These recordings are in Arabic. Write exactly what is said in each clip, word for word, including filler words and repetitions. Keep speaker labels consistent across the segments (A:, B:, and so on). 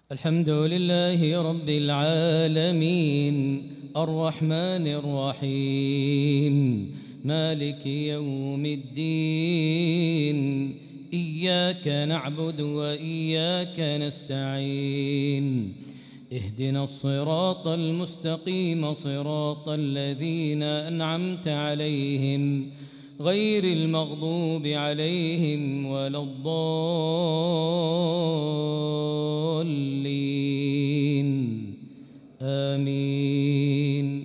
A: الحمد لله رب العالمين الرحمن الرحيم مالك يوم الدين إياك نعبد وإياك نستعين اهدنا الصراط المستقيم صراط الذين أنعمت عليهم غير المغضوب عليهم ولا الضالين آمين.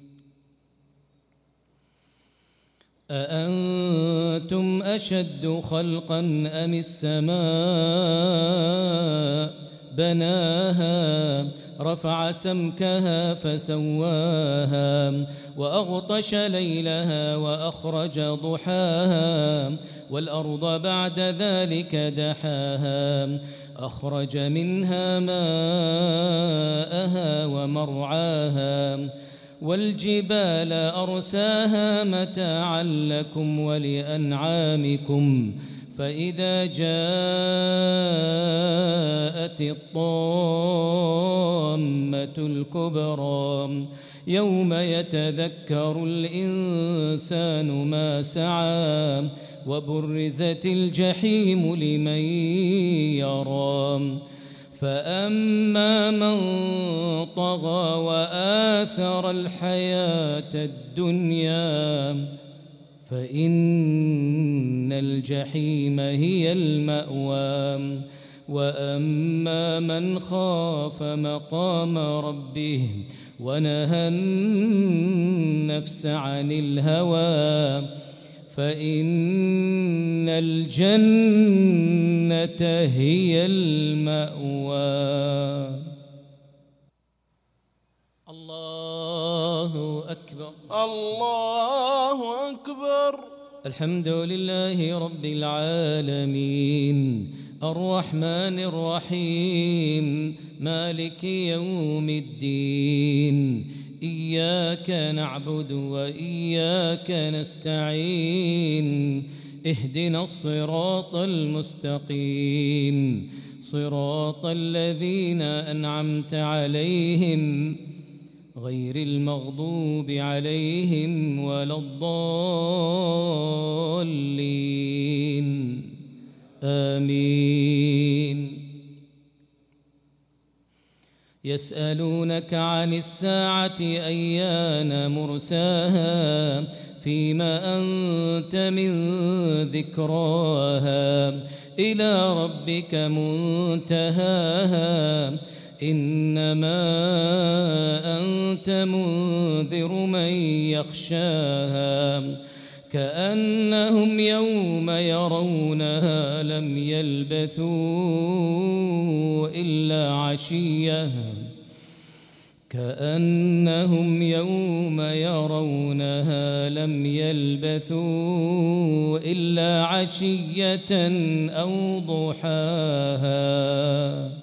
A: أأنتم أشد خلقا أم السماء بناها رفع سمكها فسواها وأغطش ليلها وأخرج ضحاها والأرض بعد ذلك دحاها أخرج منها ماءها ومرعاها والجبال أرساها متاعا لكم ولأنعامكم فإذا جاءت الطامة الكبرى يوم يتذكر الإنسان ما سعى وبرزت الجحيم لمن يرى فأما من طغى وآثر الحياة الدنيا فإن الجحيم هي المأوى وأما من خاف مقام ربه ونهى النفس عن الهوى فإن الجنة هي المأوى. الله أكبر
B: الله أكبر.
A: الحمد لله رب العالمين الرحمن الرحيم مالك يوم الدين إياك نعبد وإياك نستعين اهدنا الصراط المستقيم صراط الذين أنعمت عليهم غير المغضوب عليهم ولا الضالين آمين. يسألونك عن الساعة أيان مرساها فيما أنت من ذكراها إلى ربك منتهاها إنما أنت منذر من يخشاها كأنهم يوم يرونها لم يلبثوا إلا عشية كأنهم يوم يرونها لم يلبثوا إلا عشية أو ضحاها